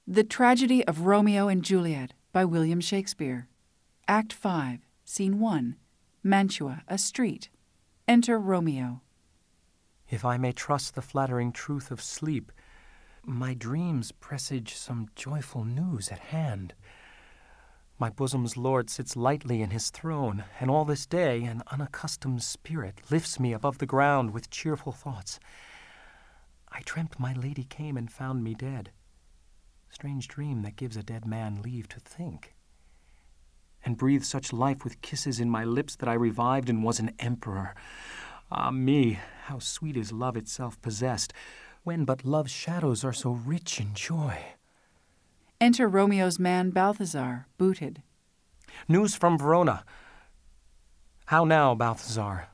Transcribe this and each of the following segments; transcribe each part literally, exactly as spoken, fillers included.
The Tragedy of Romeo and Juliet by William Shakespeare. Act five, Scene one, Mantua, a street. Enter Romeo. If I may trust the flattering truth of sleep, my dreams presage some joyful news at hand. My bosom's lord sits lightly in his throne, and all this day an unaccustomed spirit lifts me above the ground with cheerful thoughts. I dreamt my lady came and found me dead. Strange dream that gives a dead man leave to think. And breathed such life with kisses in my lips that I revived and was an emperor. Ah me, how sweet is love itself possessed, when but love's shadows are so rich in joy. Enter Romeo's man Balthazar, booted. News from Verona. How now, Balthazar?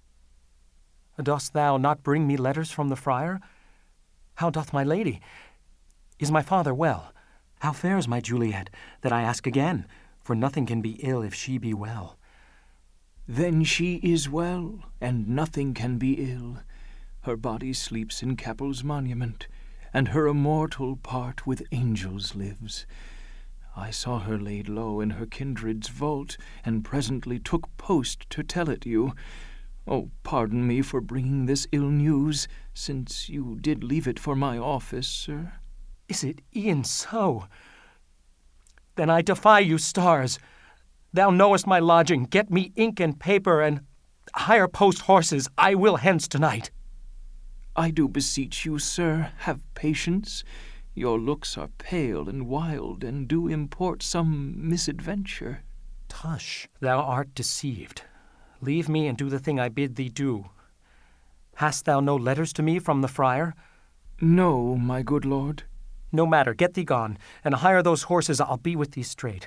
Dost thou not bring me letters from the friar? How doth my lady? Is my father well? How fares my Juliet, that I ask again? For nothing can be ill if she be well. Then she is well, and nothing can be ill. Her body sleeps in Capel's monument, and her immortal part with angels lives. I saw her laid low in her kindred's vault, and presently took post to tell it you. Oh, pardon me for bringing this ill news, since you did leave it for my office, sir. Is it e'en so? Then I defy you, stars. Thou knowest my lodging. Get me ink and paper, and hire post horses. I will hence tonight. I do beseech you, sir, have patience. Your looks are pale and wild, and do import some misadventure. Tush, thou art deceived. Leave me and do the thing I bid thee do. Hast thou no letters to me from the friar? No, my good lord. No matter, get thee gone, and hire those horses. I'll be with thee straight.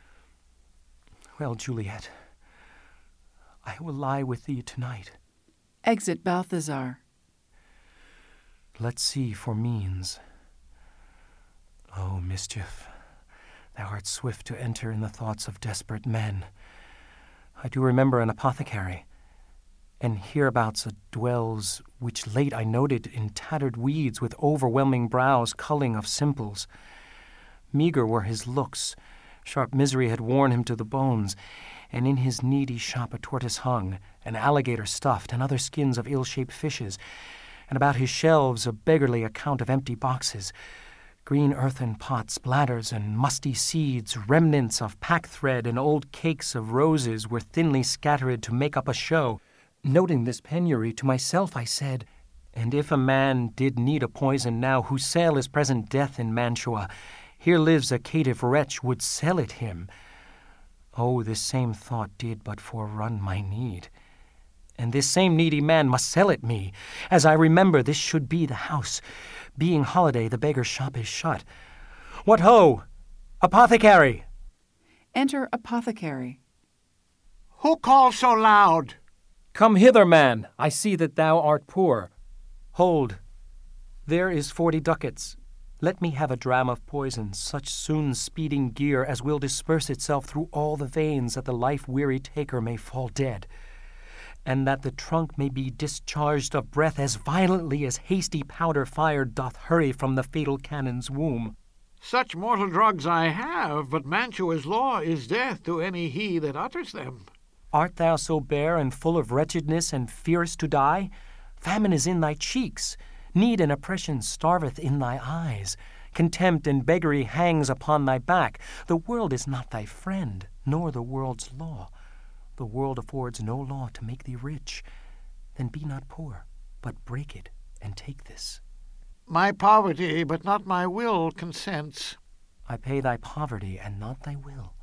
Well, Juliet, I will lie with thee tonight. Exit Balthazar. Let's see for means. O mischief, thou art swift to enter in the thoughts of desperate men. I do remember an apothecary, and hereabouts a dwells, which late I noted in tattered weeds with overwhelming brows culling of simples. Meager were his looks, sharp misery had worn him to the bones, and in his needy shop a tortoise hung, an alligator stuffed, and other skins of ill-shaped fishes, and about his shelves a beggarly account of empty boxes, green earthen pots, bladders, and musty seeds, remnants of pack-thread and old cakes of roses were thinly scattered to make up a show. Noting this penury, to myself I said, and if a man did need a poison now, whose sale is present death in Mantua, here lives a caitiff wretch would sell it him. Oh, this same thought did but forerun my need. And this same needy man must sell it me. As I remember, this should be the house. Being holiday, the beggar's shop is shut. What ho! Apothecary! Enter Apothecary. Who calls so loud? Come hither, man. I see that thou art poor. Hold. There is forty ducats. Let me have a dram of poison, such soon speeding gear as will disperse itself through all the veins, that the life-weary taker may fall dead, and that the trunk may be discharged of breath as violently as hasty powder fired doth hurry from the fatal cannon's womb. Such mortal drugs I have, but Mantua's law is death to any he that utters them. Art thou so bare and full of wretchedness, and fearest to die? Famine is in thy cheeks, need and oppression starveth in thy eyes, contempt and beggary hangs upon thy back. The world is not thy friend, nor the world's law. The world affords no law to make thee rich. Then be not poor, but break it, and take this. My poverty, but not my will, consents. I pay thy poverty, and not thy will.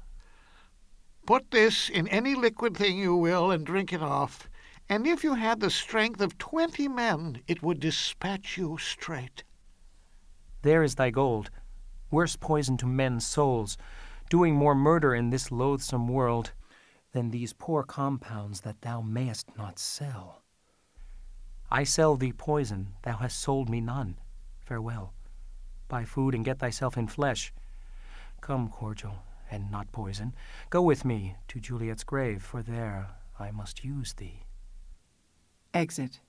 Put this in any liquid thing you will, and drink it off, and if you had the strength of twenty men, it would dispatch you straight. There is thy gold, worse poison to men's souls, doing more murder in this loathsome world than these poor compounds that thou mayest not sell. I sell thee poison, thou hast sold me none. Farewell. Buy food and get thyself in flesh. Come, cordial, and not poison. Go with me to Juliet's grave, for there I must use thee. Exit.